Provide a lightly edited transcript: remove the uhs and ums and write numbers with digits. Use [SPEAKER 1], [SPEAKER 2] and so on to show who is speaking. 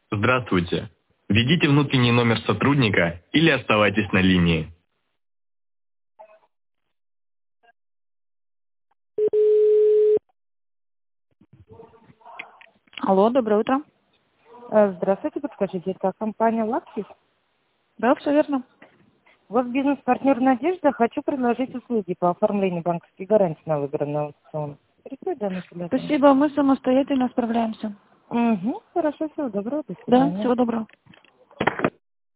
[SPEAKER 1] Здравствуйте. Введите внутренний номер сотрудника или оставайтесь на линии. Алло, доброе утро.
[SPEAKER 2] Здравствуйте, подскажите, это компания «Лаксис»?
[SPEAKER 1] Да, все верно.
[SPEAKER 2] У вас бизнес-партнер «Надежда». Хочу предложить услуги по оформлению банковской гарантии на выбранный аукцион. Переходи данный телефон.
[SPEAKER 1] Спасибо, мы самостоятельно справляемся.
[SPEAKER 2] Угу, хорошо, всего доброго, до
[SPEAKER 1] Да,
[SPEAKER 2] свидания.
[SPEAKER 1] всего доброго.